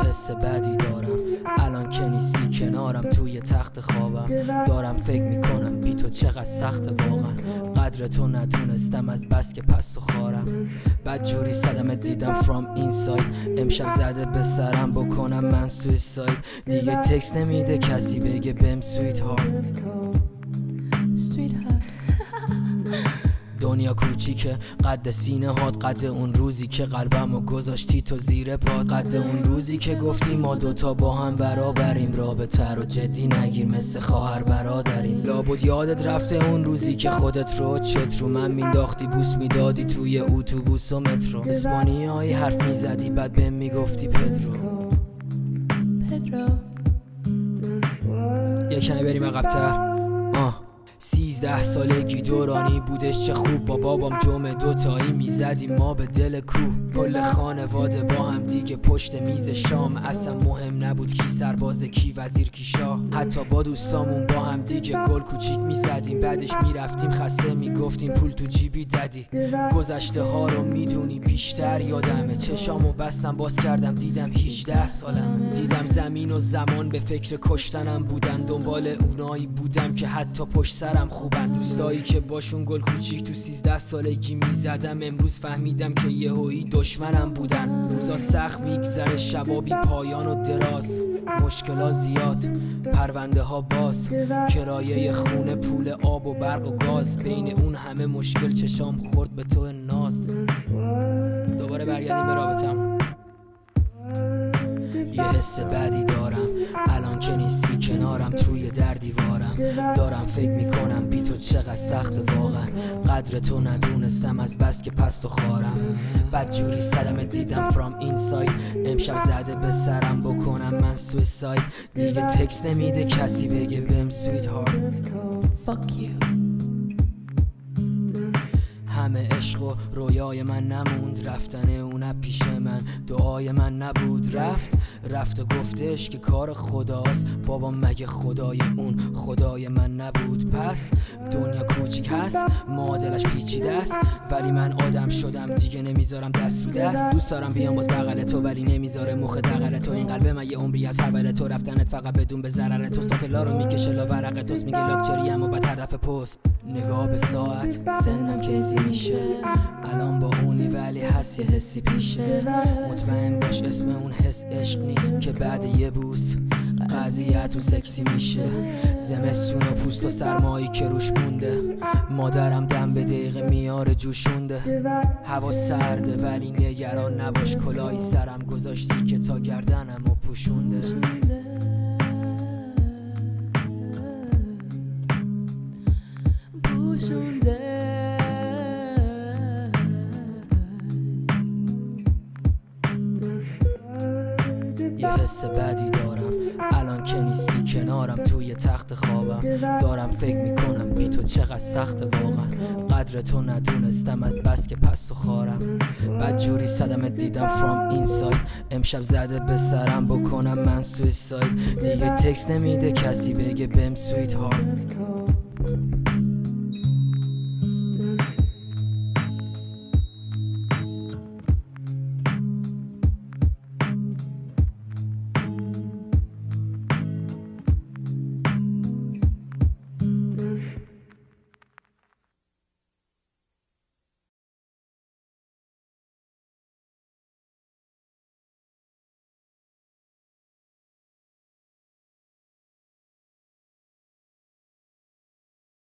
حس بدی دارم الان که نیستی کنارم، توی تخت خوابم دارم فکر میکنم بی تو چقدر سخت واقعا. قدر تو ندونستم از بس که پست و خارم، بدجوری صدمت دیدم from inside. امشب زده به سرم بکنم من سویساید، دیگه تکست نمیده کسی بگه بهم سویت هارت. دنیا کوچیکه قد سینه هات، قد اون روزی که قلبمو گذاشتی تو زیر پات، قد اون روزی که گفتی ما دوتا با هم برابریم، رابطه رو جدی نگیر مثل خواهر برادریم. لابد یادت رفته اون روزی که خودت رو چت رو من مینداختی، بوس میدادی توی اتوبوس و مترو، اسپانیایی حرف میزدی بعد بهم میگفتی پدرو. یه کمی بریم عقب‌تر. 13 سالگی دورانی بودش، چه خوب با بابام جمعه دوتایی میزدیم ما به دل کوه، کل خانواده با هم دیگه پشت میز شام، اصلا مهم نبود کی سرباز کی وزیر کی شاه، حتی با دوستامون با هم دیگه گل کوچیک میزدیم، بعدش میرفتیم خسته میگفتیم پول تو جیبی ددی. گذشته ها رو میدونی بیشتر یادمه، چشامو بستم باز کردم دیدم 18 سالم، دیدم زمین و زمان به فکر کشتنم بودن، دنبال اونایی بودم که حتی پشت سرم خوبن، دوستایی که باشون گل کوچیک تو 13 سالگی میزدم، امروز فهمیدم که یهویی دشمنم بودن. روزا سخت میگذره شبا بی پایان و دراز، مشکلات زیاد پرونده ها باز، کرایه خونه پول آب و برق و گاز، بین اون همه مشکل چشام خورد به تو ناز. دوباره برگردیم به رابطم. یه حس بدی دارم الان که نیستی کنارم، توی در دیوارم دارم فکر میکنم بی تو چقدر سخت واقعا. قدر تو ندونستم از بس که پست و خارم، بدجوری صدمت دیدم from inside. امشب زده به سرم بکنم من سویساید، دیگه تکست نمیده کسی بگه بهم سویت هارت. Fuck you. همه عشق و رویای من نموند، رفتن اون پیش من دعای من نبود، رفت و گفتش که کار خداست، بابا مگه خدای اون خدای من نبود؟ پس دنیا کوچیک هست معادلش پیچیده است، ولی من آدم شدم دیگه نمیذارم دست رو دست، دوست دارم بیام باز بغل تو ولی نمیذاره مخ دغل تو، این قلب من یه عمری از حول تو، رفتنت فقط بدون به ضرر تو، استاتلا رو میکشه لا ورق توست، میگه لاکچری اما بعد هدف پست. نگاه به ساعت سنم کسی میشه الان با اونی ولی هست یه حسی پیشت، مطمئن باش اسم اون حس عشق نیست که بعد یه بوس قضیه تو سکسی میشه، زمستون و پوست و سرمایی که روش مونده، مادرم دم به دقیقه میاره جوشونده، هوا سرده ولی نگران نباش کلاهی سرم گذاشتی که تا گردنم و پوشونده. یه حس بدی دارم الان که نیستی کنارم، توی تخت خوابم دارم فکر میکنم بی تو چقدر سخت واقعا. قدر تو ندونستم از بس که پست و خارم، بدجوری صدمت دیدم from inside. امشب زده به سرم بکنم من سویساید، دیگه تکست نمیده کسی بگه بهم سویت هارت.